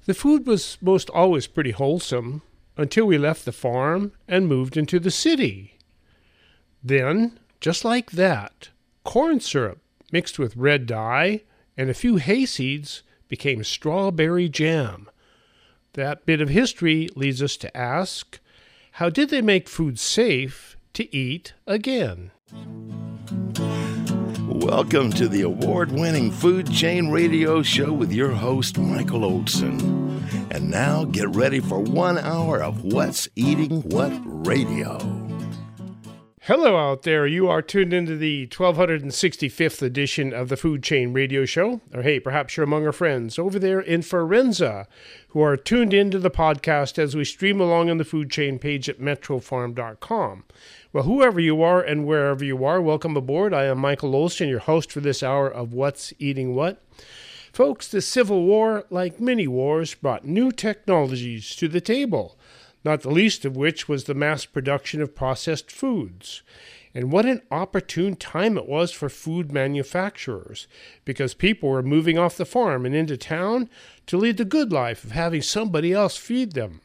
The food was most always pretty wholesome until we left the farm and moved into the city. Then, just like that, corn syrup mixed with red dye and a few hay seeds became strawberry jam. That bit of history leads us to ask, how did they make food safe to eat again? Welcome to the award-winning Food Chain Radio Show with your host, Michael Olson. And now get ready for 1 hour of What's Eating What Radio. Hello out there. You are tuned into the 1265th edition of the Food Chain Radio Show. Or hey, perhaps you're among our friends over there in Forenza who are tuned into the podcast as we stream along on the Food Chain page at metrofarm.com. Well, whoever you are and wherever you are, welcome aboard. I am Michael Olson, your host for this hour of What's Eating What. Folks, the Civil War, like many wars, brought new technologies to the table, not the least of which was the mass production of processed foods. And what an opportune time it was for food manufacturers, because people were moving off the farm and into town to lead the good life of having somebody else feed them.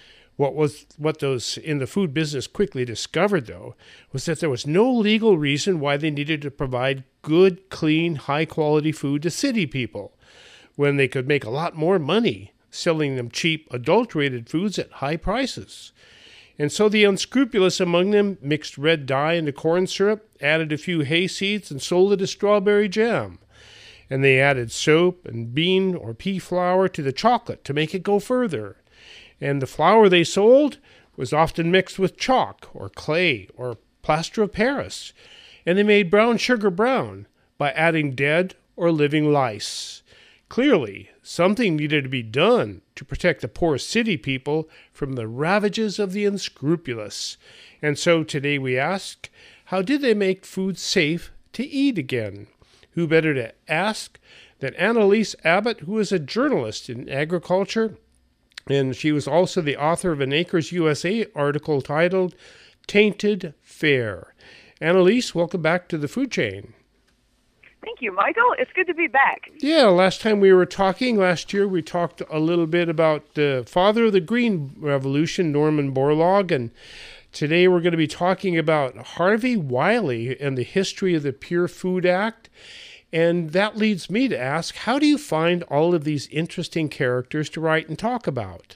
What those in the food business quickly discovered, though, was that there was no legal reason why they needed to provide good, clean, high-quality food to city people, when they could make a lot more money selling them cheap, adulterated foods at high prices. And so the unscrupulous among them mixed red dye into corn syrup, added a few hay seeds, and sold it as strawberry jam. And they added soap and bean or pea flour to the chocolate to make it go further. And the flour they sold was often mixed with chalk or clay or plaster of Paris. And they made brown sugar brown by adding dead or living lice. Clearly, something needed to be done to protect the poor city people from the ravages of the unscrupulous. And so today we ask, how did they make food safe to eat again? Who better to ask than Annalise Abbott, who is a journalist in agriculture, and she was also the author of an Acres USA article titled Tainted Fare. Annalise, welcome back to the Food Chain. Thank you, Michael. It's good to be back. Yeah, last time we were talking, last year, we talked a little bit about the father of the Green Revolution, Norman Borlaug, and today we're going to be talking about Harvey Wiley and the history of the Pure Food Act. And that leads me to ask, how do you find all of these interesting characters to write and talk about?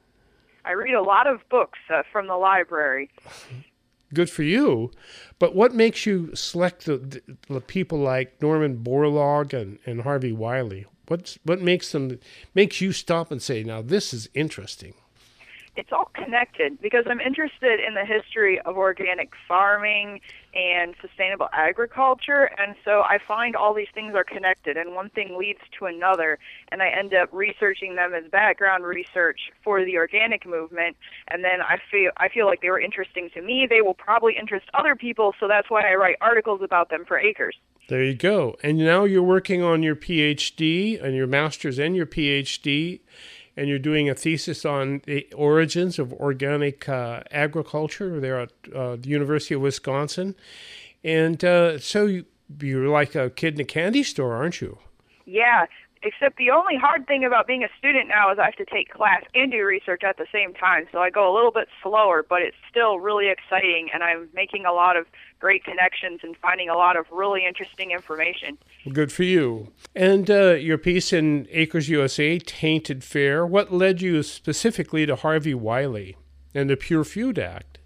I read a lot of books from the library. Good for you. But what makes you select the people like Norman Borlaug and Harvey Wiley? What makes you stop and say, now this is interesting? It's all connected because I'm interested in the history of organic farming and sustainable agriculture, and so I find all these things are connected, and one thing leads to another, and I end up researching them as background research for the organic movement, and then I feel like they were interesting to me. They will probably interest other people, so that's why I write articles about them for Acres. There you go. And now you're working on your PhD and your master's and your PhD, and you're doing a thesis on the origins of organic agriculture there at the University of Wisconsin. And so you're like a kid in a candy store, aren't you? Yeah, except the only hard thing about being a student now is I have to take class and do research at the same time. So I go a little bit slower, but it's still really exciting, and I'm making a lot of great connections and finding a lot of really interesting information. Good for you. And your piece in Acres USA, Tainted Fare, what led you specifically to Harvey Wiley and the Pure Food Act?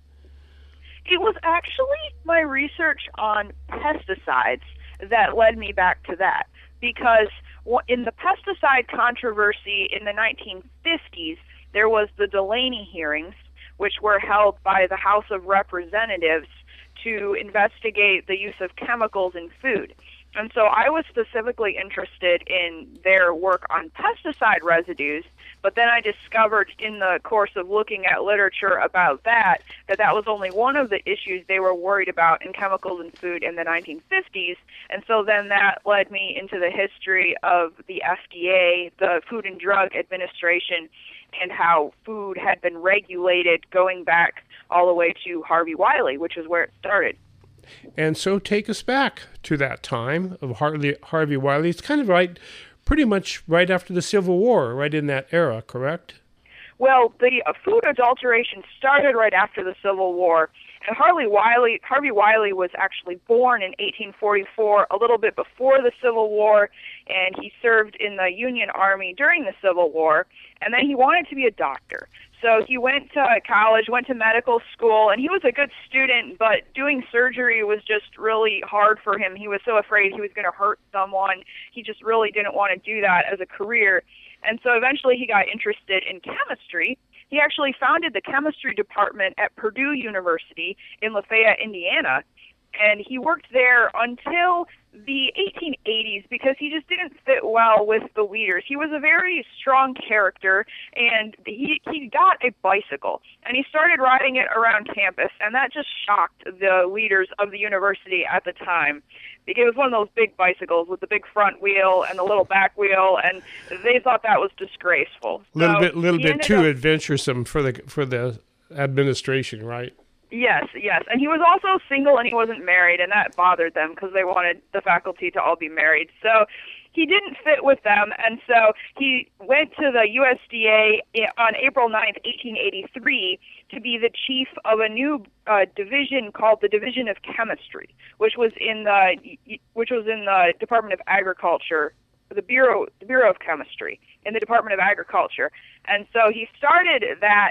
It was actually my research on pesticides that led me back to that, because in the pesticide controversy in the 1950s, there was the Delaney hearings, which were held by the House of Representatives to investigate the use of chemicals in food. And so I was specifically interested in their work on pesticide residues, but then I discovered in the course of looking at literature about that was only one of the issues they were worried about in chemicals in food in the 1950s. And so then that led me into the history of the FDA, the Food and Drug Administration, and how food had been regulated going back all the way to Harvey Wiley, which is where it started. And so take us back to that time of Harvey Wiley. It's kind of right pretty much right after the Civil War, right in that era, correct? Well, the food adulteration started right after the Civil War, and Harvey Wiley was actually born in 1844, a little bit before the Civil War, and he served in the Union Army during the Civil War, and then he wanted to be a doctor. So he went to college, went to medical school, and he was a good student, but doing surgery was just really hard for him. He was so afraid he was going to hurt someone. He just really didn't want to do that as a career. And so eventually he got interested in chemistry. He actually founded the chemistry department at Purdue University in Lafayette, Indiana, and he worked there until the 1880s because he just didn't fit well with the leaders. He was a very strong character, and he got a bicycle, and he started riding it around campus, and that just shocked the leaders of the university at the time. It was one of those big bicycles with the big front wheel and the little back wheel, and they thought that was disgraceful. Little bit too adventuresome for the administration, right? Yes, and he was also single and he wasn't married, and that bothered them because they wanted the faculty to all be married. So he didn't fit with them, and so he went to the USDA on April 9th, 1883, to be the chief of a new division called the Division of Chemistry, which was in the Department of Agriculture, the Bureau of Chemistry in the Department of Agriculture. And so he started that.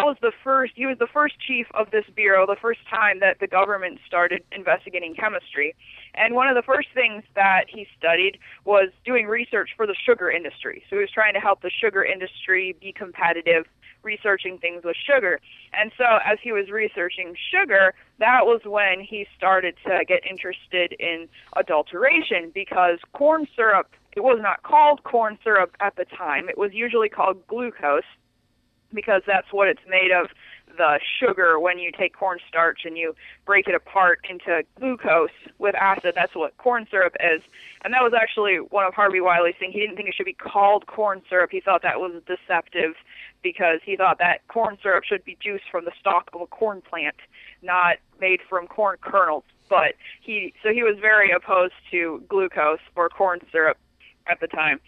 He was the first chief of this bureau, the first time that the government started investigating chemistry. And one of the first things that he studied was doing research for the sugar industry. So he was trying to help the sugar industry be competitive, researching things with sugar. And so as he was researching sugar, that was when he started to get interested in adulteration, because corn syrup, it was not called corn syrup at the time. It was usually called glucose, because that's what it's made of, the sugar. When you take cornstarch and you break it apart into glucose with acid, that's what corn syrup is. And that was actually one of Harvey Wiley's things. He didn't think it should be called corn syrup. He thought that was deceptive, because he thought that corn syrup should be juice from the stalk of a corn plant, not made from corn kernels. But he was very opposed to glucose or corn syrup at the time.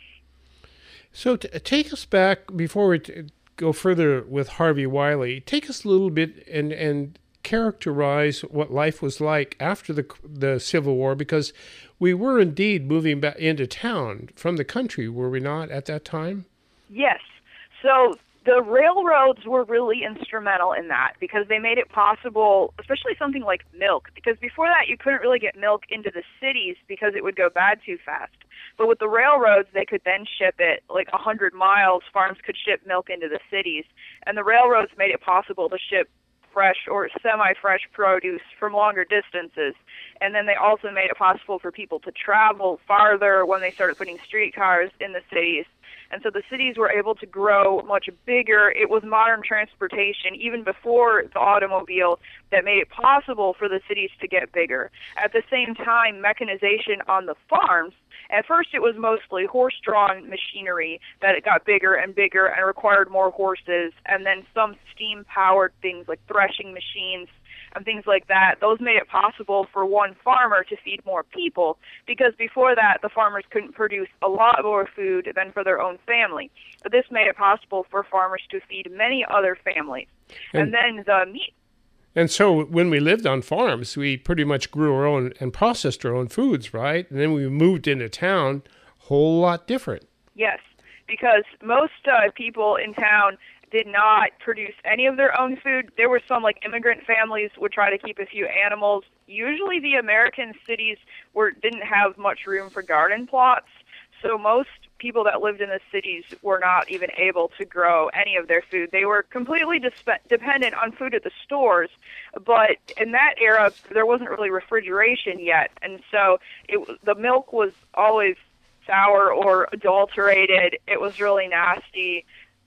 So take us back before we go further with Harvey Wiley. Take us a little bit and characterize what life was like after the Civil War, because we were indeed moving back into town from the country, were we not, at that time? Yes. So the railroads were really instrumental in that, because they made it possible, especially something like milk, because before that you couldn't really get milk into the cities because it would go bad too fast. But with the railroads, they could then ship it like 100 miles. Farms could ship milk into the cities. And the railroads made it possible to ship fresh or semi-fresh produce from longer distances. And then they also made it possible for people to travel farther when they started putting streetcars in the cities. And so the cities were able to grow much bigger. It was modern transportation, even before the automobile, that made it possible for the cities to get bigger. At the same time, mechanization on the farms, at first it was mostly horse-drawn machinery that it got bigger and bigger and required more horses, and then some steam-powered things like threshing machines and things like that. Those made it possible for one farmer to feed more people, because before that the farmers couldn't produce a lot more food than for their own family. But this made it possible for farmers to feed many other families. And then the meat. And so when we lived on farms, we pretty much grew our own and processed our own foods, right? And then we moved into town, whole lot different. Yes, because most people in town did not produce any of their own food. There were some, like immigrant families would try to keep a few animals. Usually the American cities didn't have much room for garden plots, so most people that lived in the cities were not even able to grow any of their food. They were completely dependent on food at the stores, but in that era there wasn't really refrigeration yet, and so the milk was always sour or adulterated. It was really nasty.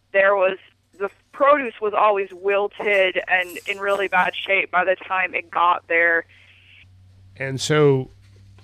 The produce was always wilted and in really bad shape by the time it got there. And so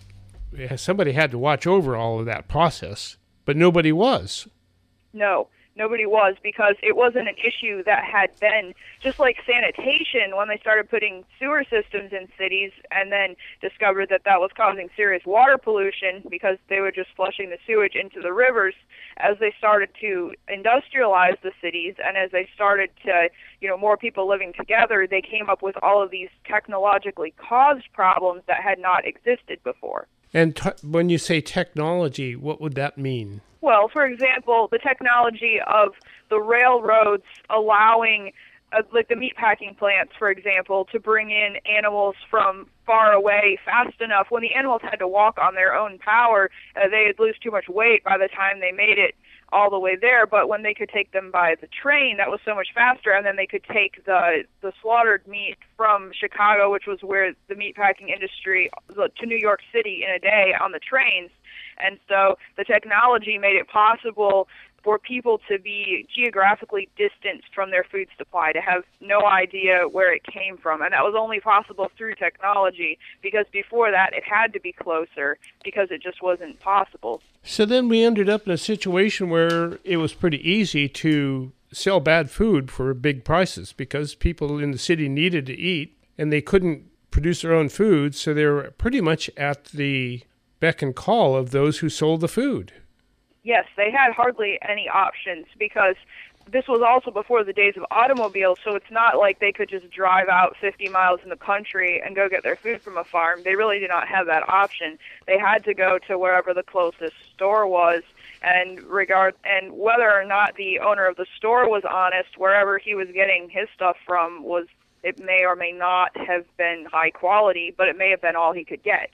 somebody had to watch over all of that process, but nobody was. No, Nobody was, because it wasn't an issue that had been, just like sanitation, when they started putting sewer systems in cities and then discovered that that was causing serious water pollution because they were just flushing the sewage into the rivers. As they started to industrialize the cities and as they started to, more people living together, they came up with all of these technologically caused problems that had not existed before. And when you say technology, what would that mean? Well, for example, the technology of the railroads allowing, like the meatpacking plants, for example, to bring in animals from far away fast enough. When the animals had to walk on their own power, they'd lose too much weight by the time they made it all the way there. But when they could take them by the train, that was so much faster, and then they could take the slaughtered meat from Chicago, which was where the meatpacking industry, to New York City in a day on the trains. And so the technology made it possible for people to be geographically distanced from their food supply, to have no idea where it came from. And that was only possible through technology, because before that it had to be closer, because it just wasn't possible. So then we ended up in a situation where it was pretty easy to sell bad food for big prices, because people in the city needed to eat and they couldn't produce their own food, so they were pretty much at the beck and call of those who sold the food. Yes, they had hardly any options, because this was also before the days of automobiles, so it's not like they could just drive out 50 miles in the country and go get their food from a farm. They really did not have that option. They had to go to wherever the closest store was, and whether or not the owner of the store was honest, wherever he was getting his stuff from it may or may not have been high quality, but it may have been all he could get.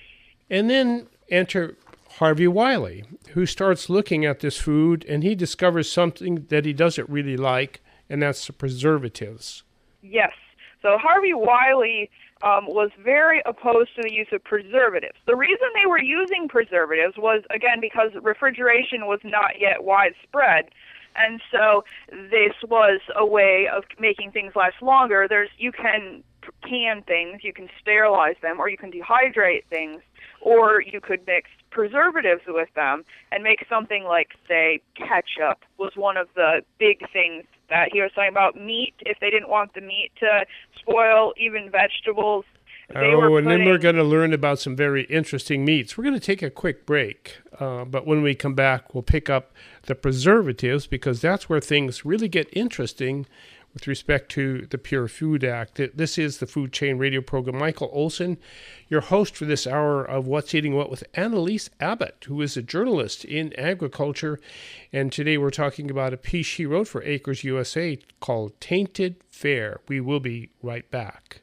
And then enter Harvey Wiley, who starts looking at this food, and he discovers something that he doesn't really like, and that's the preservatives. Yes. So Harvey Wiley was very opposed to the use of preservatives. The reason they were using preservatives was, again, because refrigeration was not yet widespread. And so this was a way of making things last longer. You can can things, you can sterilize them, or you can dehydrate things, or you could mix preservatives with them and make something like, say, ketchup was one of the big things that he was talking about. Meat, if they didn't want the meat to spoil, even vegetables. And then we're going to learn about some very interesting meats. We're going to take a quick break, but when we come back, we'll pick up the preservatives, because that's where things really get interesting with respect to the Pure Food Act. This is the Food Chain Radio program. Michael Olson, your host for this hour of What's Eating What with Annalise Abbott, who is a journalist in agriculture. And today we're talking about a piece she wrote for Acres USA called Tainted Fare. We will be right back.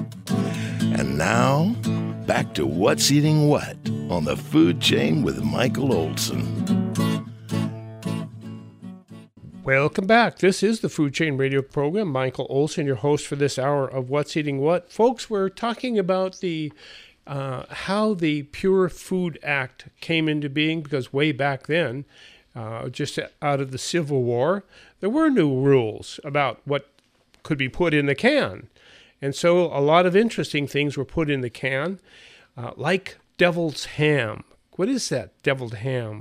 And now, back to What's Eating What on the Food Chain with Michael Olson. Welcome back. This is the Food Chain Radio program. Michael Olson, your host for this hour of What's Eating What. Folks, we're talking about the how the Pure Food Act came into being, because way back then, just out of the Civil War, there were new rules about what could be put in the can. And so a lot of interesting things were put in the can, like devil's ham. What is that, deviled ham?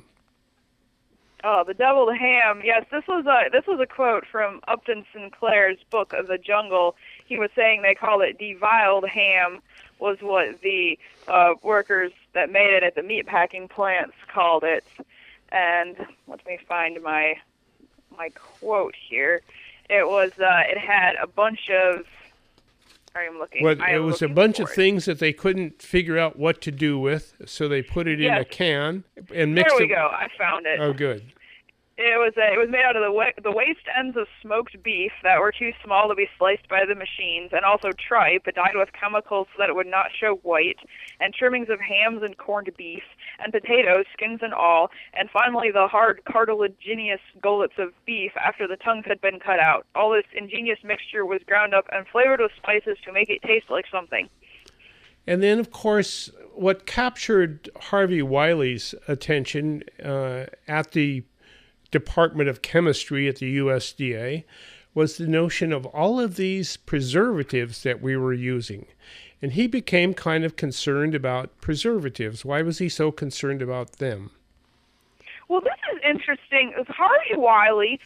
Oh, the deviled ham. Yes, this was a quote from Upton Sinclair's book of the Jungle. He was saying they called it deviled ham, was what the workers that made it at the meatpacking plants called it. And let me find my quote here. It was it had a bunch of. I'm looking. Well, it was a bunch of things that they couldn't figure out what to do with, so they put it in a can and mixed it. There we go. I found it. Oh, good. It was made out of the waste ends of smoked beef that were too small to be sliced by the machines, and also tripe, dyed with chemicals so that it would not show white, and trimmings of hams and corned beef, and potatoes, skins and all, and finally the hard cartilaginous gullets of beef after the tongues had been cut out. All this ingenious mixture was ground up and flavored with spices to make it taste like something. And then, of course, what captured Harvey Wiley's attention at the Department of Chemistry at the USDA was the notion of all of these preservatives that we were using. And he became kind of concerned about preservatives. Why was he so concerned about them? Well, this is interesting. Harvey Wiley,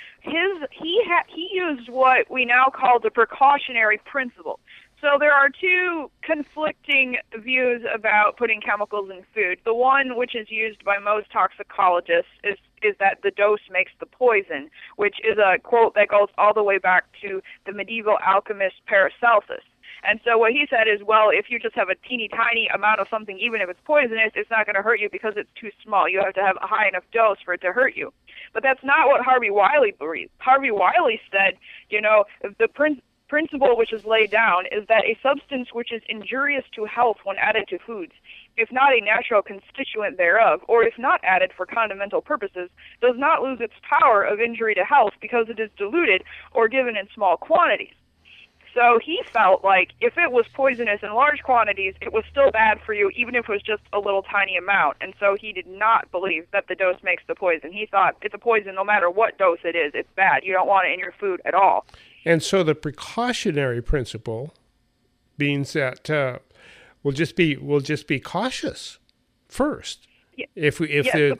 he used what we now call the precautionary principle. So there are two conflicting views about putting chemicals in food. The one, which is used by most toxicologists, is that the dose makes the poison, which is a quote that goes all the way back to the medieval alchemist Paracelsus. And so what he said is, well, if you just have a teeny tiny amount of something, even if it's poisonous, it's not going to hurt you because it's too small. You have to have a high enough dose for it to hurt you. But that's not what Harvey Wiley believed. Harvey Wiley said, the principle which is laid down is that a substance which is injurious to health when added to foods, if not a natural constituent thereof, or if not added for condimental purposes, does not lose its power of injury to health because it is diluted or given in small quantities. So he felt like if it was poisonous in large quantities, it was still bad for you, even if it was just a little tiny amount. And so he did not believe that the dose makes the poison. He thought it's a poison no matter what dose it is. It's bad. You don't want it in your food at all. And so the precautionary principle means that we'll just be cautious first. Yeah. The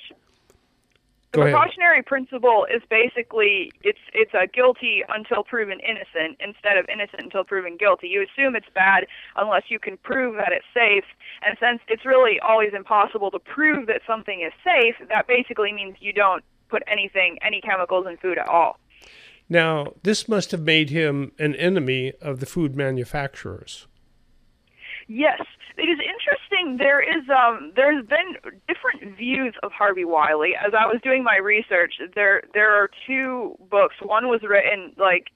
precautionary principle is basically it's a guilty until proven innocent instead of innocent until proven guilty. You assume it's bad unless you can prove that it's safe, and since it's really always impossible to prove that something is safe, that basically means you don't put any chemicals in food at all. Now, this must have made him an enemy of the food manufacturers. Yes, it is interesting. There's been different views of Harvey Wiley. As I was doing my research, there are two books. One was written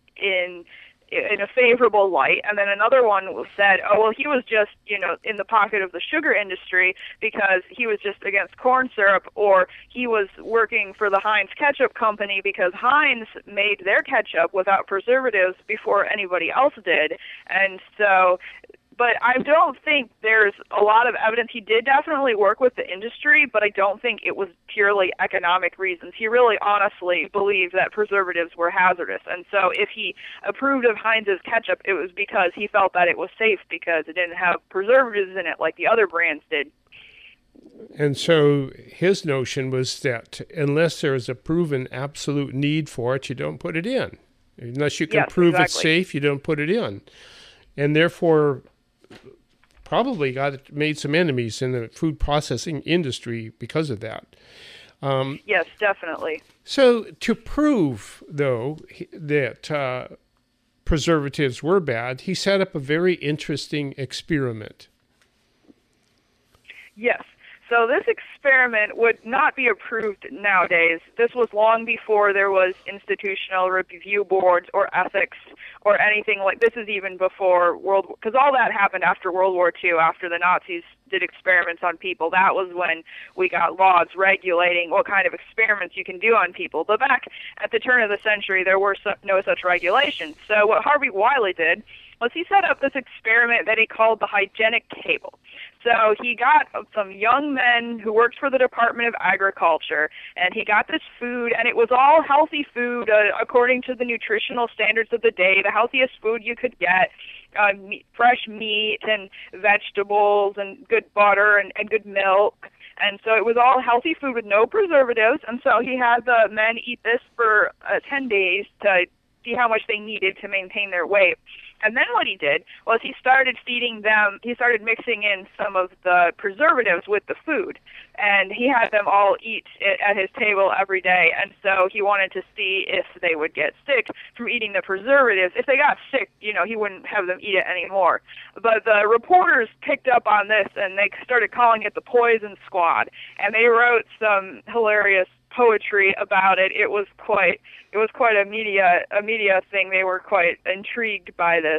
in a favorable light, and then another one said, oh, well, he was just, in the pocket of the sugar industry because he was just against corn syrup, or he was working for the Heinz ketchup company because Heinz made their ketchup without preservatives before anybody else did. And so, but I don't think there's a lot of evidence. He did definitely work with the industry, but I don't think it was purely economic reasons. He really honestly believed that preservatives were hazardous. And so if he approved of Heinz's ketchup, it was because he felt that it was safe because it didn't have preservatives in it like the other brands did. And so his notion was that unless there is a proven absolute need for it, you don't put it in. Unless you can prove it's safe, you don't put it in. And therefore probably made some enemies in the food processing industry because of that. Yes, definitely. So to prove, though, that preservatives were bad, he set up a very interesting experiment. Yes. So this experiment would not be approved nowadays. This was long before there was institutional review boards or ethics or anything like this. Is even before because all that happened after World War II, after the Nazis did experiments on people. That was when we got laws regulating what kind of experiments you can do on people. But back at the turn of the century, there were no such regulations. So what Harvey Wiley did was he set up this experiment that he called the hygienic table. So he got some young men who worked for the Department of Agriculture, and he got this food, and it was all healthy food according to the nutritional standards of the day, the healthiest food you could get, fresh meat and vegetables and good butter and good milk. And so it was all healthy food with no preservatives, and so he had the men eat this for 10 days to see how much they needed to maintain their weight. And then what he did was he started mixing in some of the preservatives with the food. And he had them all eat it at his table every day. And so he wanted to see if they would get sick from eating the preservatives. If they got sick, he wouldn't have them eat it anymore. But the reporters picked up on this, and they started calling it the Poison Squad. And they wrote some hilarious poetry about it. It was quite a media thing. They were quite intrigued by this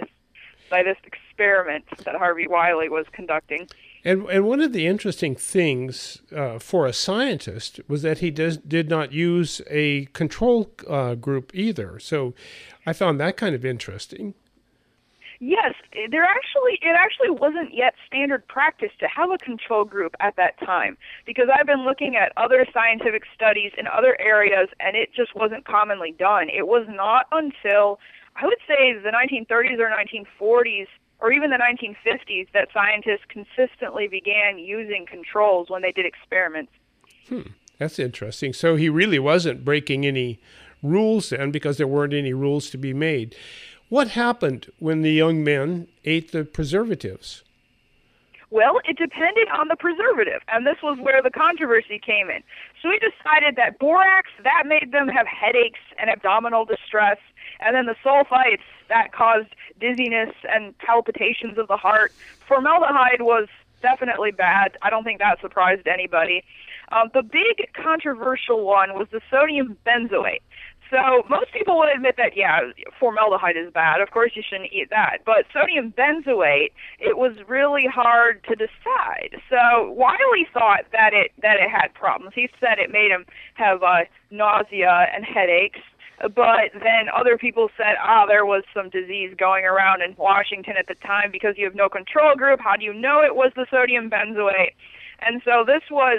experiment that Harvey Wiley was conducting. And one of the interesting things for a scientist was that he did not use a control group either. So I found that kind of interesting. Yes, it actually wasn't yet standard practice to have a control group at that time, because I've been looking at other scientific studies in other areas, and it just wasn't commonly done. It was not until, I would say, the 1930s or 1940s, or even the 1950s, that scientists consistently began using controls when they did experiments. That's interesting. So he really wasn't breaking any rules then, because there weren't any rules to be made. What happened when the young men ate the preservatives? Well, it depended on the preservative, and this was where the controversy came in. So we decided that borax, that made them have headaches and abdominal distress, and then the sulfites, that caused dizziness and palpitations of the heart. Formaldehyde was definitely bad. I don't think that surprised anybody. The big controversial one was the sodium benzoate. So most people would admit that, formaldehyde is bad. Of course, you shouldn't eat that. But sodium benzoate, it was really hard to decide. So Wiley thought that it had problems. He said it made him have nausea and headaches. But then other people said, there was some disease going around in Washington at the time because you have no control group. How do you know it was the sodium benzoate? And so this was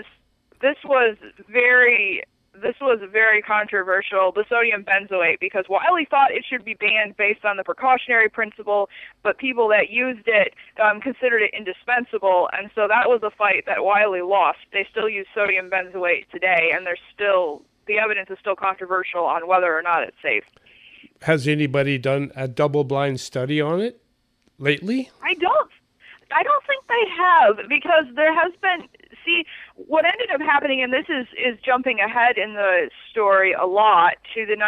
very controversial, the sodium benzoate, because Wiley thought it should be banned based on the precautionary principle, but people that used it considered it indispensable, and so that was a fight that Wiley lost. They still use sodium benzoate today, and the evidence is still controversial on whether or not it's safe. Has anybody done a double-blind study on it lately? I don't think they have, because there has been, what ended up happening, and this is jumping ahead in the story a lot, to the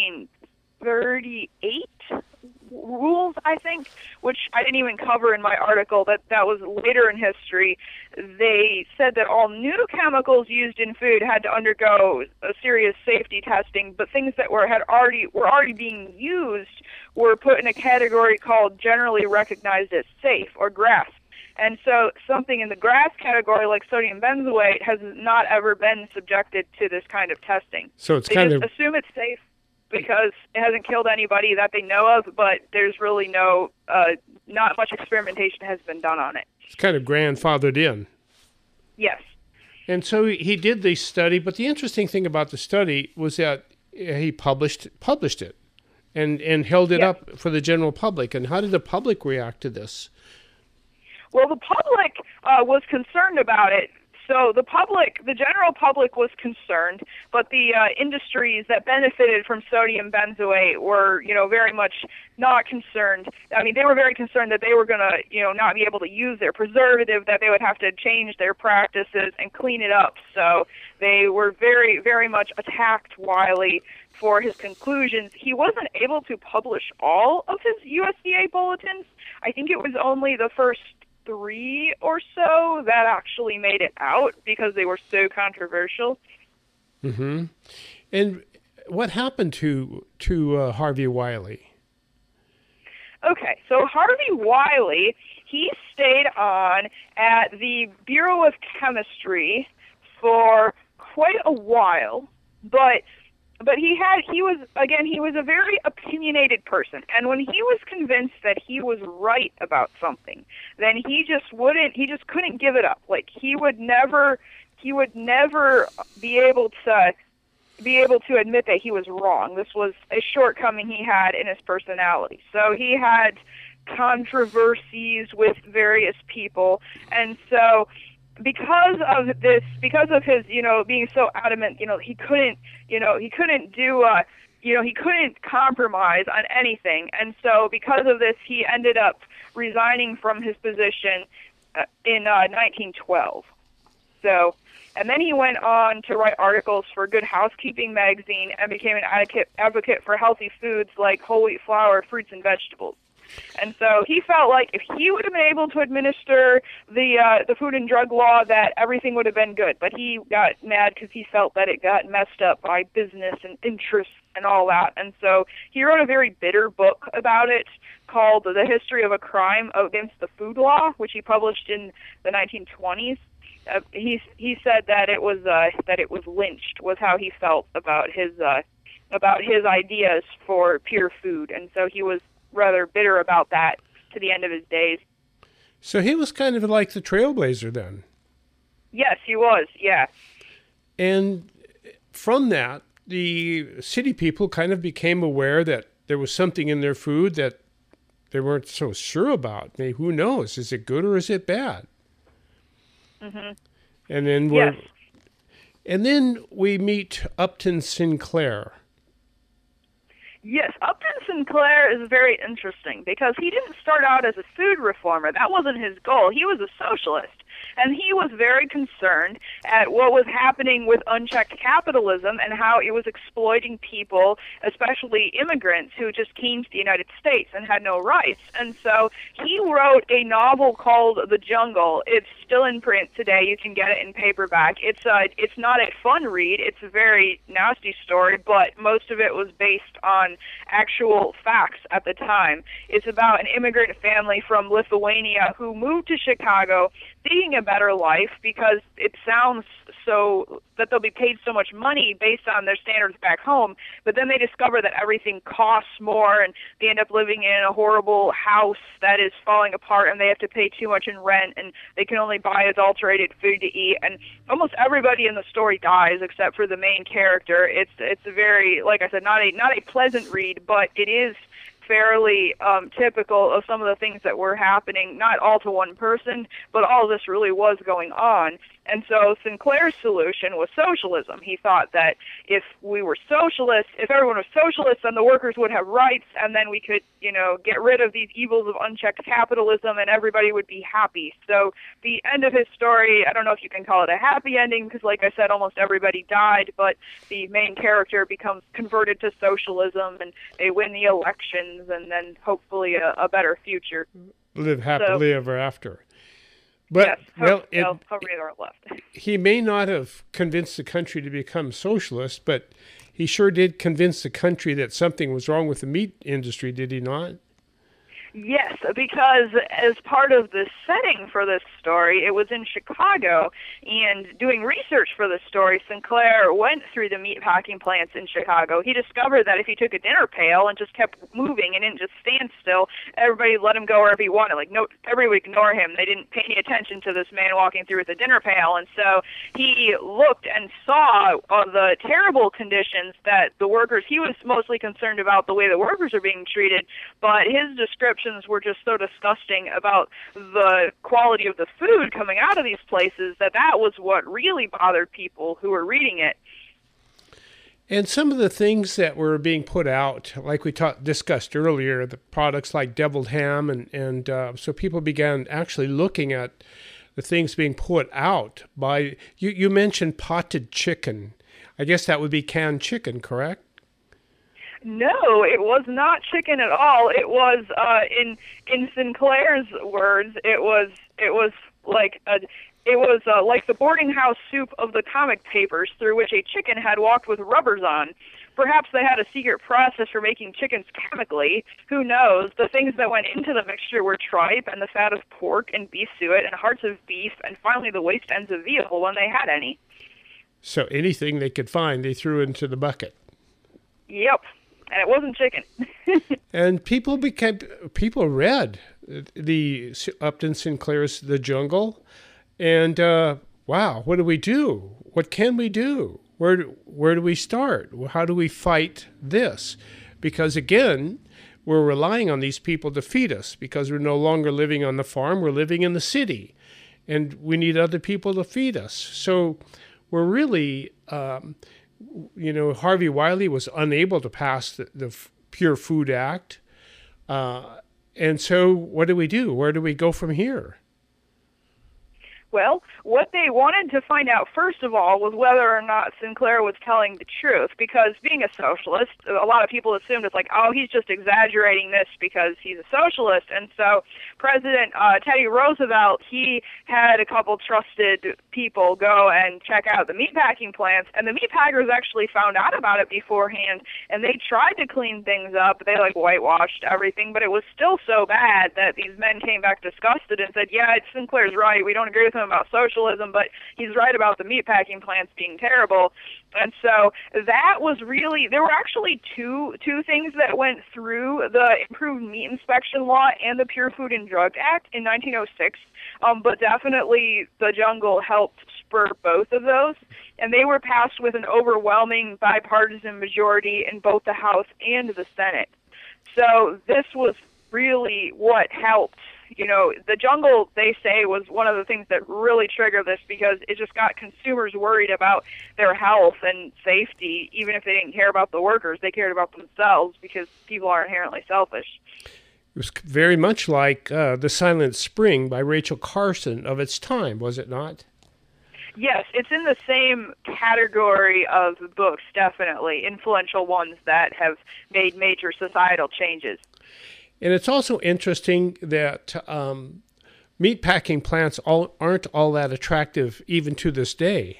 1938 rules, I think, which I didn't even cover in my article, that was later in history. They said that all new chemicals used in food had to undergo a serious safety testing, but things that were already being used were put in a category called generally recognized as safe, or GRAS. And so something in the GRAS category, like sodium benzoate, has not ever been subjected to this kind of testing. So they assume it's safe because it hasn't killed anybody that they know of, but there's really not much experimentation has been done on it. It's kind of grandfathered in. Yes. And so he did the study, but the interesting thing about the study was that he published it and held it up for the general public. And how did the public react to this? Well, the public was concerned about it. So the general public was concerned, but the industries that benefited from sodium benzoate were, very much not concerned. I mean, they were very concerned that they were going to, not be able to use their preservative, that they would have to change their practices and clean it up. So they were very, very much attacked Wiley for his conclusions. He wasn't able to publish all of his USDA bulletins. I think it was only the first 3 or so that actually made it out because they were so controversial. Mm-hmm. And what happened to Harvey Wiley? Okay, so Harvey Wiley, he stayed on at the Bureau of Chemistry for quite a while, but he was a very opinionated person, and when he was convinced that he was right about something, then he just couldn't give it up. Like he would never be able to admit that he was wrong. This was a shortcoming he had in his personality. So he had controversies with various people, and so because of his, being so adamant, he couldn't compromise on anything. And so because of this, he ended up resigning from his position in 1912. So, and then he went on to write articles for Good Housekeeping magazine and became an advocate for healthy foods like whole wheat flour, fruits, and vegetables. And so he felt like if he would have been able to administer the Food and Drug Law, that everything would have been good. But he got mad because he felt that it got messed up by business and interests and all that. And so he wrote a very bitter book about it called The History of a Crime Against the Food Law, which he published in the 1920s. He said that it was lynched, was how he felt about his ideas for pure food, and so he was rather bitter about that to the end of his days. So he was kind of like the trailblazer then. Yes, he was, yeah. And from that, the city people kind of became aware that there was something in their food that they weren't so sure about. Maybe, who knows? Is it good or is it bad? Mm-hmm. And then we meet Upton Sinclair. Yes, Upton Sinclair is very interesting because he didn't start out as a food reformer. That wasn't his goal. He was a socialist. And he was very concerned at what was happening with unchecked capitalism and how it was exploiting people, especially immigrants who just came to the United States and had no rights. And so he wrote a novel called The Jungle. It's still in print today. You can get it in paperback. It's not a fun read. It's a very nasty story, but most of it was based on actual facts at the time. It's about an immigrant family from Lithuania who moved to Chicago seeking a better life because it sounds so that they'll be paid so much money based on their standards back home, but then they discover that everything costs more and they end up living in a horrible house that is falling apart and they have to pay too much in rent and they can only buy adulterated food to eat, and almost everybody in the story dies except for the main character. It's a very, like I said, not a pleasant read, but it is fairly typical of some of the things that were happening, not all to one person, but all of this really was going on. And so Sinclair's solution was socialism. He thought that if we were socialists, if everyone was socialist, then the workers would have rights, and then we could, get rid of these evils of unchecked capitalism, and everybody would be happy. So the end of his story, I don't know if you can call it a happy ending, because like I said, almost everybody died, but the main character becomes converted to socialism, and they win the elections, and then hopefully a better future. Live happily ever after. But yes, he may not have convinced the country to become socialist, but he sure did convince the country that something was wrong with the meat industry, did he not? Yes, because as part of the setting for this story, it was in Chicago, and doing research for the story, Sinclair went through the meatpacking plants in Chicago. He discovered that if he took a dinner pail and just kept moving and didn't just stand still, everybody let him go wherever he wanted. Like, no, everybody would ignore him. They didn't pay any attention to this man walking through with a dinner pail, and so he looked and saw the terrible conditions that the workers, he was mostly concerned about the way the workers are being treated, but his description were just so disgusting about the quality of the food coming out of these places that was what really bothered people who were reading it. And some of the things that were being put out, like we discussed earlier, the products like deviled ham, and so people began actually looking at the things being put out by, you mentioned potted chicken. I guess that would be canned chicken, correct? No, it was not chicken at all. It was, in Sinclair's words, it was It was like like the boarding house soup of the comic papers through which a chicken had walked with rubbers on. Perhaps they had a secret process for making chickens chemically. Who knows? The things that went into the mixture were tripe and the fat of pork and beef suet and hearts of beef and finally the waste ends of veal when they had any. So anything they could find, they threw into the bucket. Yep. And it wasn't chicken. And people read the Upton Sinclair's The Jungle. And, wow, what do we do? What can we do? Where do we start? How do we fight this? Because, again, we're relying on these people to feed us because we're no longer living on the farm. We're living in the city. And we need other people to feed us. So we're really, Harvey Wiley was unable to pass the Pure Food Act. And so what do we do? Where do we go from here? Well, what they wanted to find out, first of all, was whether or not Sinclair was telling the truth, because being a socialist, a lot of people assumed it's like, oh, he's just exaggerating this because he's a socialist. And so President Teddy Roosevelt, he had a couple trusted people go and check out the meatpacking plants, and the meatpackers actually found out about it beforehand, and they tried to clean things up. They, whitewashed everything, but it was still so bad that these men came back disgusted and said, yeah, Sinclair's right. We don't agree with him about socialism, but he's right about the meatpacking plants being terrible. And so that was really, there were actually two things that went through the Improved Meat Inspection Law and the Pure Food and Drug Act in 1906, but definitely the Jungle helped spur both of those, and they were passed with an overwhelming bipartisan majority in both the House and the Senate. So this was really what helped. The Jungle, they say, was one of the things that really triggered this because it just got consumers worried about their health and safety. Even if they didn't care about the workers, they cared about themselves because people are inherently selfish. It was very much like The Silent Spring by Rachel Carson of its time, was it not? Yes, it's in the same category of books, definitely, influential ones that have made major societal changes. And it's also interesting that meatpacking plants aren't all that attractive even to this day.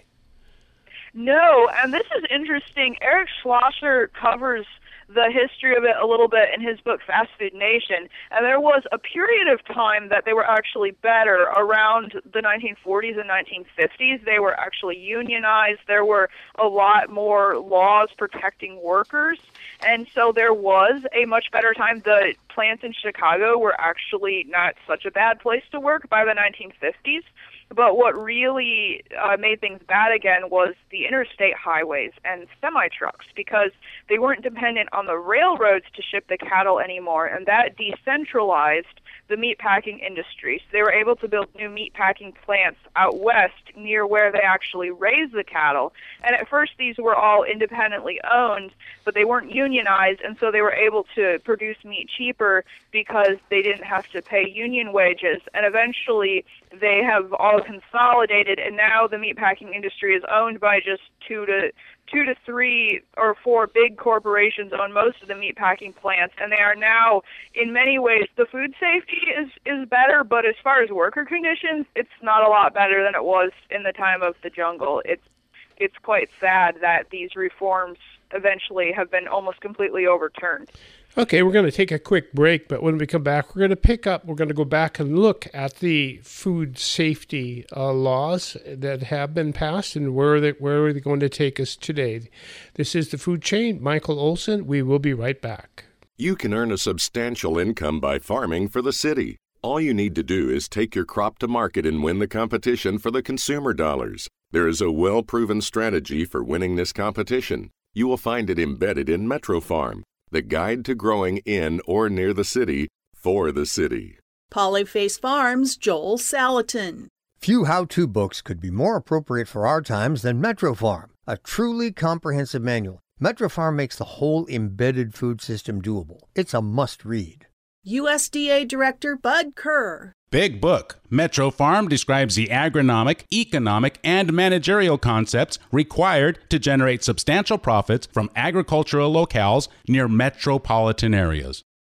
No, and this is interesting. Eric Schlosser covers the history of it a little bit in his book Fast Food Nation, and there was a period of time that they were actually better around the 1940s and 1950s. They were actually unionized. There were a lot more laws protecting workers, and so there was a much better time. The plants in Chicago were actually not such a bad place to work by the 1950s. But what really made things bad again was the interstate highways and semi-trucks, because they weren't dependent on the railroads to ship the cattle anymore, and that decentralized the meatpacking industry. So they were able to build new meatpacking plants out west near where they actually raise the cattle. And at first these were all independently owned, but they weren't unionized, and so they were able to produce meat cheaper because they didn't have to pay union wages. And eventually they have all consolidated, and now the meatpacking industry is owned by just two to 3 or 4 big corporations own most of the meatpacking plants, and they are now, in many ways, the food safety is better, but as far as worker conditions, it's not a lot better than it was in the time of the Jungle. It's quite sad that these reforms eventually have been almost completely overturned. Okay, we're going to take a quick break, but when we come back, we're going to go back and look at the food safety laws that have been passed and where are they going to take us today. This is The Food Chain. Michael Olson. We will be right back. You can earn a substantial income by farming for the city. All you need to do is take your crop to market and win the competition for the consumer dollars. There is a well-proven strategy for winning this competition. You will find it embedded in Metro Farm, the guide to growing in or near the city for the city. Polyface Farms' Joel Salatin. Few how-to books could be more appropriate for our times than Metro Farm, a truly comprehensive manual. Metro Farm makes the whole embedded food system doable. It's a must-read. USDA Director Bud Kerr. Big book. Metro Farm describes the agronomic, economic, and managerial concepts required to generate substantial profits from agricultural locales near metropolitan areas.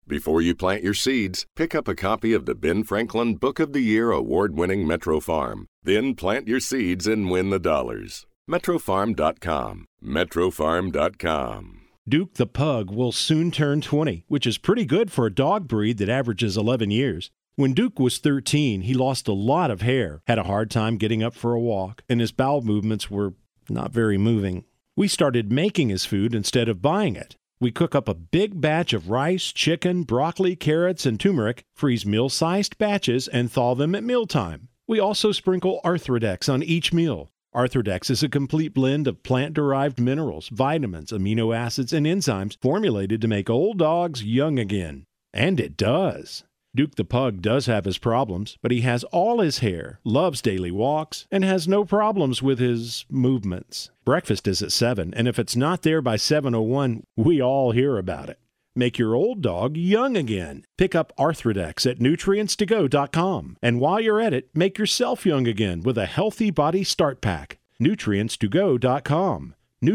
Before you plant your seeds, pick up a copy of the Ben Franklin Book of the Year award-winning Metro Farm. Then plant your seeds and win the dollars. MetroFarm.com. MetroFarm.com. Duke the Pug will soon turn 20, which is pretty good for a dog breed that averages 11 years. When Duke was 13, he lost a lot of hair, had a hard time getting up for a walk, and his bowel movements were not very moving. We started making his food instead of buying it. We cook up a big batch of rice, chicken, broccoli, carrots, and turmeric, freeze meal-sized batches, and thaw them at mealtime. We also sprinkle Arthrodex on each meal. Arthrodex is a complete blend of plant-derived minerals, vitamins, amino acids, and enzymes formulated to make old dogs young again. And it does. Duke the Pug does have his problems, but he has all his hair, loves daily walks, and has no problems with his movements. Breakfast is at 7, and if it's not there by 7:01, we all hear about it. Make your old dog young again. Pick up Arthrodex at nutrients2go.com. And while you're at it, make yourself young again with a Healthy Body Start Pack. nutrients2go.com.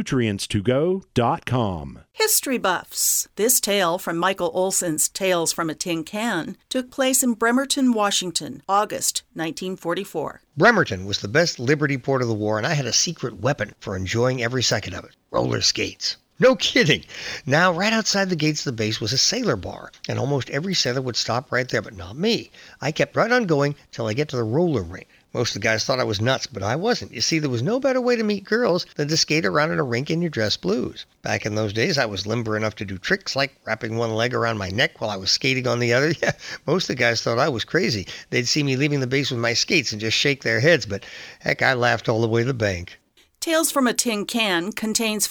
nutrients2go.com. History buffs. This tale from Michael Olson's Tales from a Tin Can took place in Bremerton, Washington, August 1944. Bremerton was the best liberty port of the war, and I had a secret weapon for enjoying every second of it: roller skates. No kidding. Now, right outside the gates of the base was a sailor bar, and almost every sailor would stop right there, but not me. I kept right on going till I get to the roller rink. Most of the guys thought I was nuts, but I wasn't. You see, there was no better way to meet girls than to skate around in a rink in your dress blues. Back in those days, I was limber enough to do tricks like wrapping one leg around my neck while I was skating on the other. Yeah, most of the guys thought I was crazy. They'd see me leaving the base with my skates and just shake their heads, but heck, I laughed all the way to the bank. Tales from a Tin Can contains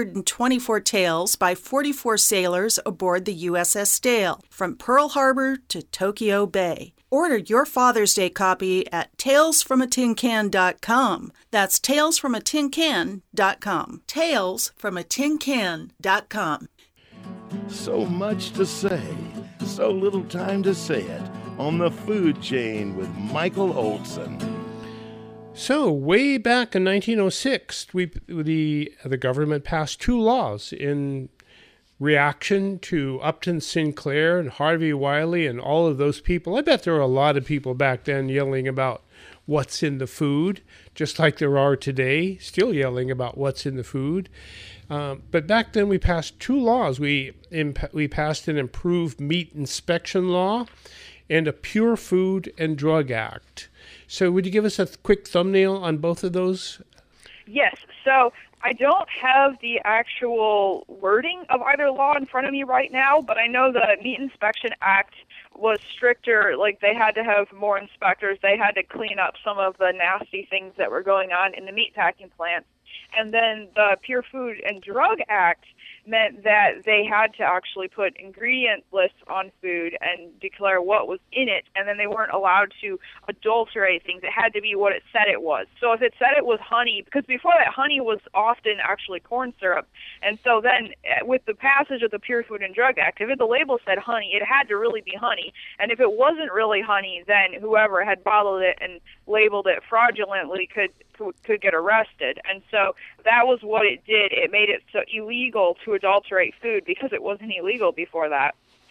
424 tales by 44 sailors aboard the USS Dale, from Pearl Harbor to Tokyo Bay. Order your Father's Day copy at talesfromatincan.com. That's talesfromatincan.com. talesfromatincan.com. So much to say, so little time to say it on the Food Chain with Michael Olson. So, way back in 1906, the government passed two laws in reaction to Upton Sinclair and Harvey Wiley and all of those people. I bet there were a lot of people back then yelling about what's in the food, just like there are today, still yelling about what's in the food. But back then we passed two laws. We passed an improved meat inspection law and a Pure Food and Drug Act. So would you give us a quick thumbnail on both of those? Yes. So I don't have the actual wording of either law in front of me right now, but I know the Meat Inspection Act was stricter. Like, they had to have more inspectors. They had to clean up some of the nasty things that were going on in the meat packing plants. And then the Pure Food and Drug Act meant that they had to actually put ingredient lists on food and declare what was in it, and then they weren't allowed to adulterate things. It had to be what it said it was. So if it said it was honey, because before that honey was often actually corn syrup, and so then with the passage of the Pure Food and Drug Act, if the label said honey, it had to really be honey, and if it wasn't really honey, then whoever had bottled it and labeled it fraudulently could get arrested. And so that was what it did. It made it so illegal to adulterate food because it wasn't illegal before that.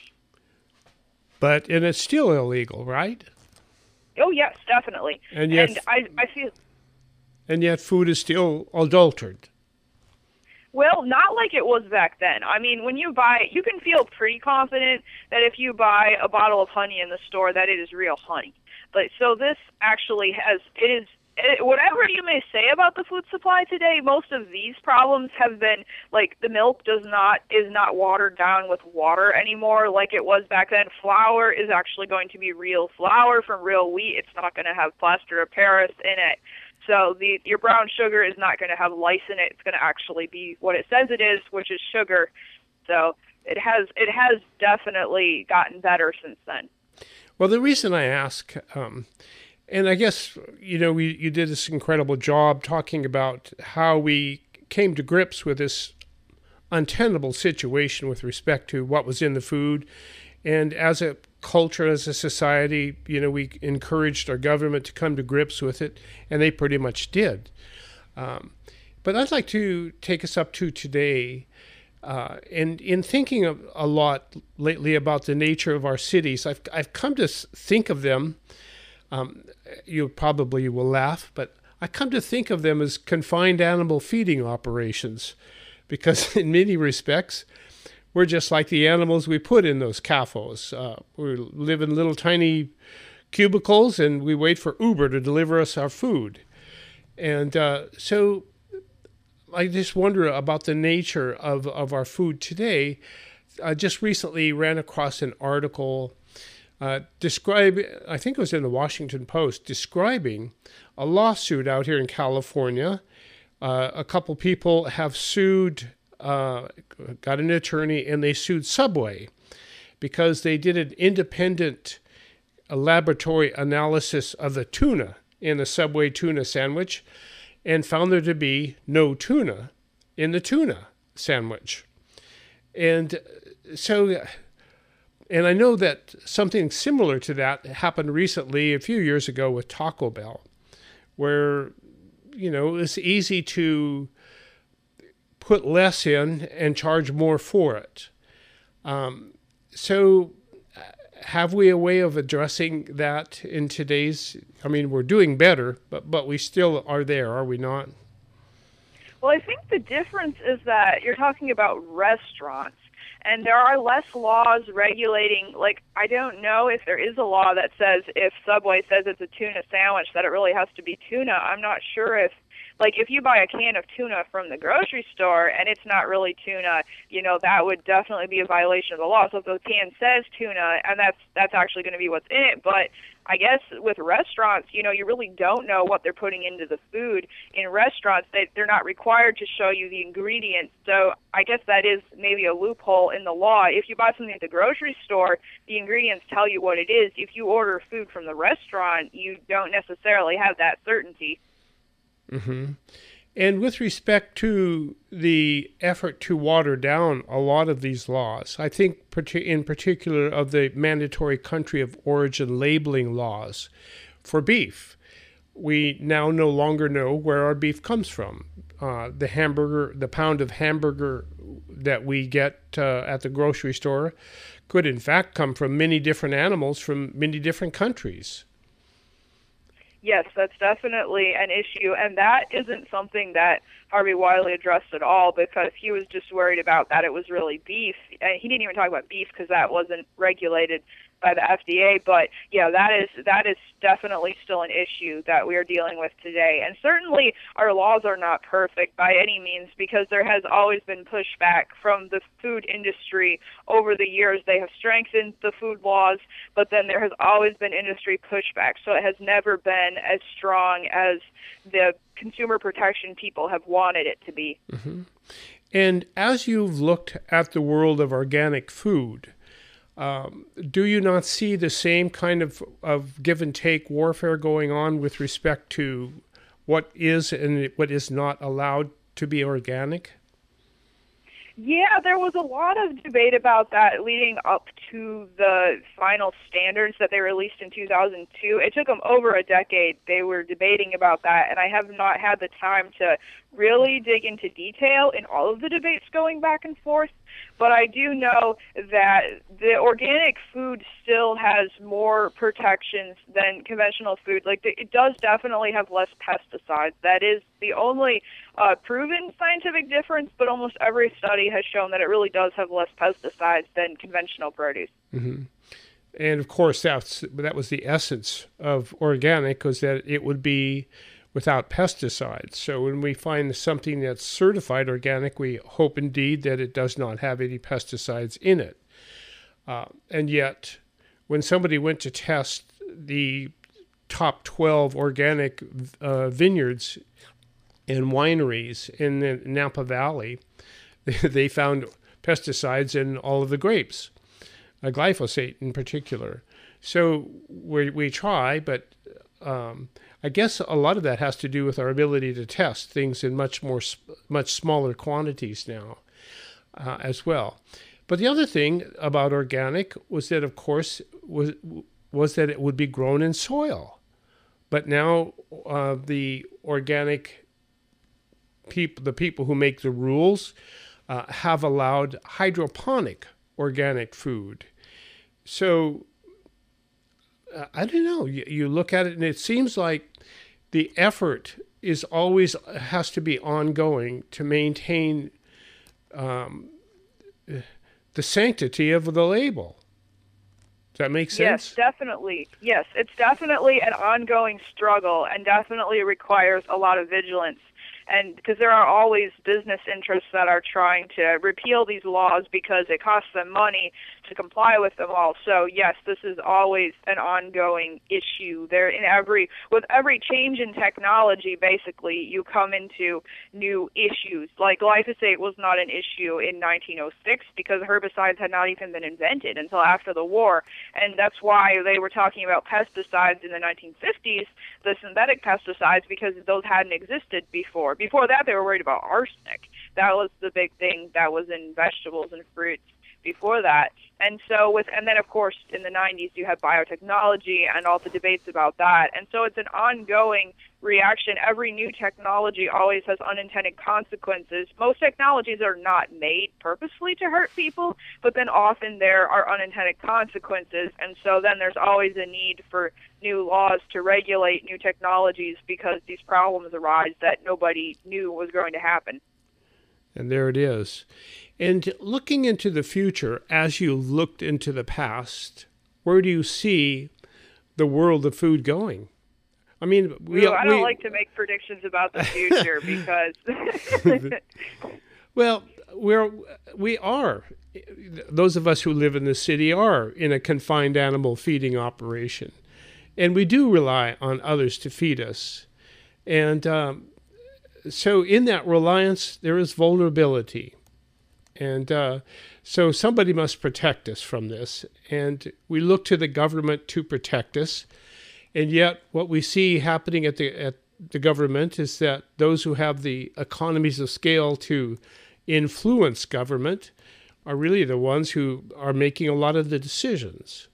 And it's still illegal, right? Oh yes, definitely. And yet, I feel. And yet, food is still adulterated. Well, not like it was back then. I mean, when you buy it, you can feel pretty confident that if you buy a bottle of honey in the store, that it is real honey. But so this actually whatever you may say about the food supply today, most of these problems have been, like, the milk is not watered down with water anymore like it was back then. Flour is actually going to be real flour from real wheat. It's not going to have plaster of Paris in it. So your brown sugar is not going to have lice in it. It's going to actually be what it says it is, which is sugar. So it has definitely gotten better since then. Well, the reason I ask, and I guess, you did this incredible job talking about how we came to grips with this untenable situation with respect to what was in the food. And as a culture, as a society, we encouraged our government to come to grips with it, and they pretty much did. But I'd like to take us up to today. And in thinking a lot lately about the nature of our cities, I've come to think of them, you probably will laugh, but I come to think of them as confined animal feeding operations, because in many respects, we're just like the animals we put in those CAFOs. We live in little tiny cubicles, and we wait for Uber to deliver us our food. And so I just wonder about the nature of our food today. I just recently ran across an article I think it was in the Washington Post, describing a lawsuit out here in California. A couple people have sued, got an attorney, and they sued Subway because they did an independent laboratory analysis of the tuna in a Subway tuna sandwich and found there to be no tuna in the tuna sandwich. And so, and I know that something similar to that happened recently, a few years ago, with Taco Bell, where, it's easy to put less in and charge more for it. So have we a way of addressing that in today's, we're doing better, but we still are there, are we not? Well, I think the difference is that you're talking about restaurants. And there are less laws regulating, I don't know if there is a law that says if Subway says it's a tuna sandwich that it really has to be tuna. I'm not sure if you buy a can of tuna from the grocery store and it's not really tuna, that would definitely be a violation of the law. So if the can says tuna, and that's actually going to be what's in it. But I guess with restaurants, you really don't know what they're putting into the food. In restaurants, they're not required to show you the ingredients. So I guess that is maybe a loophole in the law. If you buy something at the grocery store, the ingredients tell you what it is. If you order food from the restaurant, you don't necessarily have that certainty. Mm-hmm. And with respect to the effort to water down a lot of these laws, I think in particular of the mandatory country of origin labeling laws for beef, we now no longer know where our beef comes from. The pound of hamburger that we get at the grocery store could in fact come from many different animals from many different countries. Yes, that's definitely an issue, and that isn't something that Harvey Wiley addressed at all, because he was just worried about that it was really beef. And he didn't even talk about beef because that wasn't regulated by the FDA. But yeah, that is definitely still an issue that we are dealing with today. And certainly our laws are not perfect by any means, because there has always been pushback from the food industry over the years. They have strengthened the food laws, but then there has always been industry pushback. So it has never been as strong as the consumer protection people have wanted it to be. Mm-hmm. And as you've looked at the world of organic food, do you not see the same kind of give and take warfare going on with respect to what is and what is not allowed to be organic? Yeah, there was a lot of debate about that leading up to the final standards that they released in 2002. It took them over a decade. They were debating about that, and I have not had the time to really dig into detail in all of the debates going back and forth. But I do know that the organic food still has more protections than conventional food. It does definitely have less pesticides. That is the only proven scientific difference, but almost every study has shown that it really does have less pesticides than conventional produce. Mm-hmm. And of course, that was the essence of organic, was that it would be without pesticides. So when we find something that's certified organic, we hope indeed that it does not have any pesticides in it. And yet, when somebody went to test the top 12 organic vineyards and wineries in the Napa Valley, they found pesticides in all of the grapes, glyphosate in particular. So we try, but I guess a lot of that has to do with our ability to test things in much smaller quantities now as well. But the other thing about organic was that, of course, was that it would be grown in soil. But now the organic people, the people who make the rules, have allowed hydroponic organic food. So I don't know. You look at it, and it seems like the effort is always has to be ongoing to maintain the sanctity of the label. Does that make sense? Yes, definitely. Yes, it's definitely an ongoing struggle, and definitely requires a lot of vigilance. And because there are always business interests that are trying to repeal these laws because it costs them money to comply with them all. So yes, this is always an ongoing issue. With every change in technology, basically, you come into new issues. Like glyphosate was not an issue in 1906 because herbicides had not even been invented until after the war. And that's why they were talking about pesticides in the 1950s, the synthetic pesticides, because those hadn't existed before. Before that, they were worried about arsenic. That was the big thing that was in vegetables and fruits before that. And then of course in the 90s you had biotechnology and all the debates about that. And so it's an ongoing reaction. Every new technology always has unintended consequences. Most technologies are not made purposely to hurt people, but then often there are unintended consequences. And so then there's always a need for new laws to regulate new technologies because these problems arise that nobody knew was going to happen. And there it is. And looking into the future, as you looked into the past, where do you see the world of food going? I mean, I don't like to make predictions about the future because... Well, we are. Those of us who live in the city are in a confined animal feeding operation. And we do rely on others to feed us. And so in that reliance, there is vulnerability. And so somebody must protect us from this. And we look to the government to protect us. And yet what we see happening at the government is that those who have the economies of scale to influence government are really the ones who are making a lot of the decisions.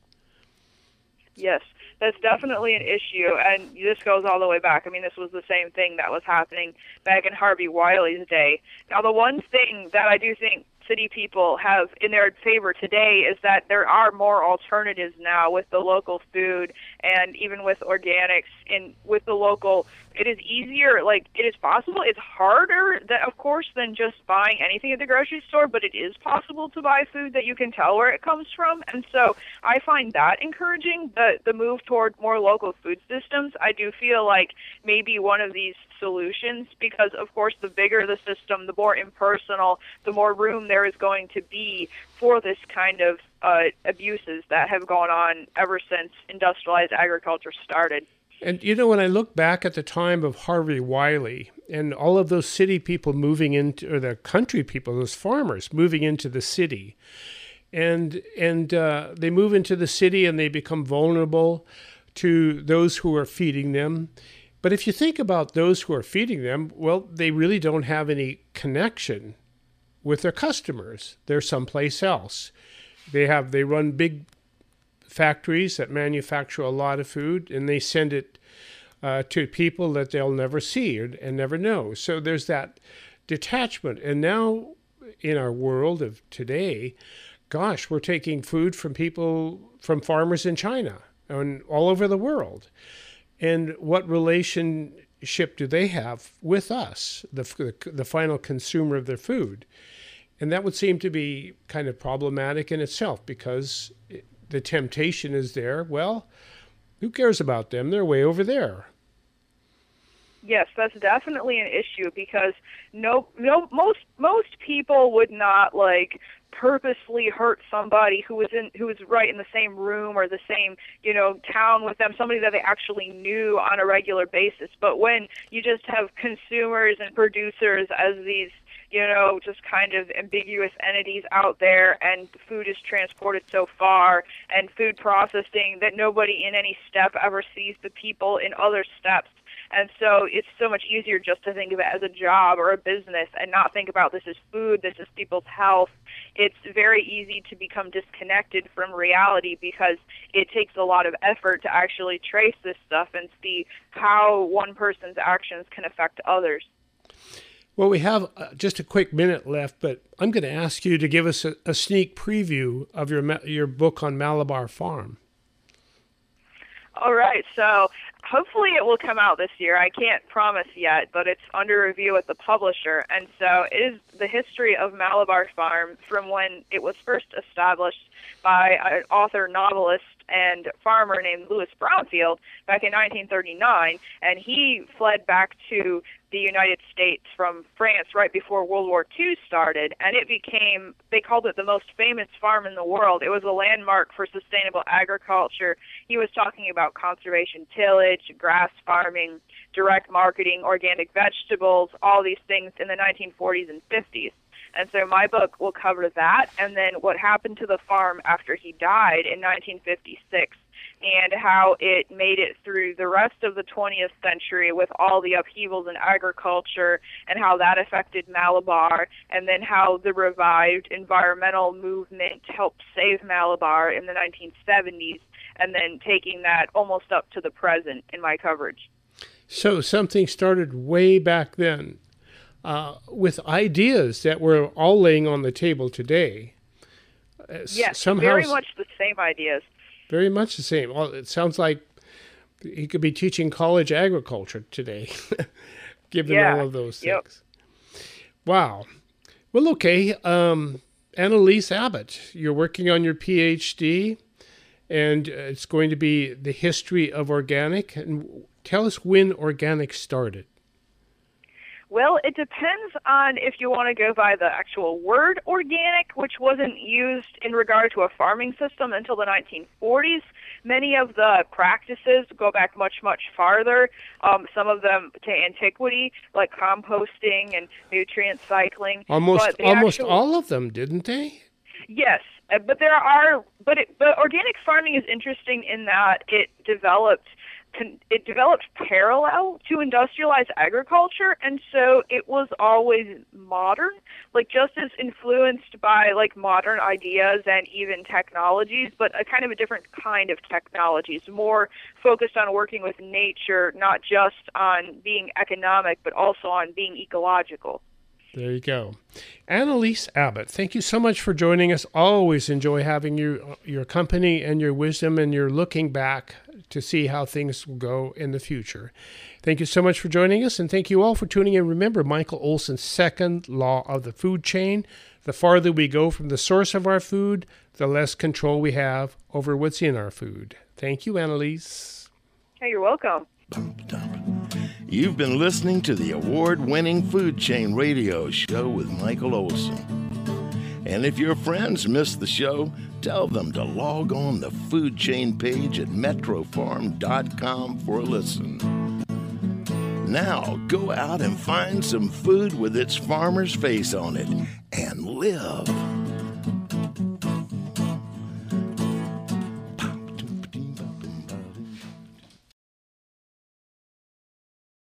Yes. That's definitely an issue, and this goes all the way back. I mean, this was the same thing that was happening back in Harvey Wiley's day. Now, the one thing that I do think city people have in their favor today is that there are more alternatives now with the local food and even with organics and with the local. It is easier, like it is possible. It's harder, of course, than just buying anything at the grocery store, but it is possible to buy food that you can tell where it comes from. And so I find that encouraging, the move toward more local food systems. I do feel like maybe one of these solutions, because of course the bigger the system, the more impersonal, the more room there is going to be for this kind of abuses that have gone on ever since industrialized agriculture started. And, you know, when I look back at the time of Harvey Wiley and all of those city people moving into, or the country people, those farmers moving into the city, and they move into the city and they become vulnerable to those who are feeding them. But if you think about those who are feeding them, well, they really don't have any connection with their customers. They're someplace else. They run big factories that manufacture a lot of food, and they send it to people that they'll never see and never know. So there's that detachment. And now in our world of today, gosh, we're taking food from farmers in China and all over the world. And what relationship do they have with us, the final consumer of their food? And that would seem to be kind of problematic in itself, because the temptation is there. Well, who cares about them? They're way over there. Yes, that's definitely an issue, because most people would not purposely hurt somebody who was right in the same room or the same town with them, somebody that they actually knew on a regular basis. But when you just have consumers and producers as these just kind of ambiguous entities out there, and food is transported so far, and food processing, that nobody in any step ever sees the people in other steps. And so it's so much easier just to think of it as a job or a business and not think about this is food, this is people's health. It's very easy to become disconnected from reality, because it takes a lot of effort to actually trace this stuff and see how one person's actions can affect others. Well, we have just a quick minute left, but I'm going to ask you to give us a sneak preview of your book on Malabar Farm. All right, so hopefully it will come out this year. I can't promise yet, but it's under review with the publisher. And so it is the history of Malabar Farm from when it was first established by an author, novelist, and farmer named Louis Brownfield back in 1939. And he fled back to the United States from France right before World War II started, and it became, they called it the most famous farm in the world. It was a landmark for sustainable agriculture. He was talking about conservation tillage, grass farming, direct marketing, organic vegetables, all these things in the 1940s and 50s. And so my book will cover that, and then what happened to the farm after he died in 1956, and how it made it through the rest of the 20th century with all the upheavals in agriculture, and how that affected Malabar, and then how the revived environmental movement helped save Malabar in the 1970s, and then taking that almost up to the present in my coverage. So something started way back then. With ideas that we're all laying on the table today. Yes, somehow, very much the same ideas. Very much the same. Well, it sounds like he could be teaching college agriculture today, given all of those things. Wow. Well, okay. Annalise Abbott, you're working on your PhD, and it's going to be the history of organic. And tell us when organic started. Well, it depends on if you want to go by the actual word organic, which wasn't used in regard to a farming system until the 1940s. Many of the practices go back much, much farther, some of them to antiquity, like composting and nutrient cycling. Almost all of them, didn't they? Yes, but but organic farming is interesting in that it developed parallel to industrialized agriculture, and so it was always modern, like just as influenced by like modern ideas and even technologies, but a kind of a different kind of technologies, more focused on working with nature, not just on being economic, but also on being ecological. There you go. Annalise Abbott, thank you so much for joining us. Always enjoy having your company and your wisdom, and your looking back to see how things will go in the future. Thank you so much for joining us, and thank you all for tuning in. Remember Michael Olson's second law of the food chain. The farther we go from the source of our food, the less control we have over what's in our food. Thank you, Annalise. Hey, you're welcome. You've been listening to the award-winning Food Chain Radio Show with Michael Olson. And if your friends missed the show, tell them to log on the Food Chain page at metrofarm.com for a listen. Now, go out and find some food with its farmer's face on it and live.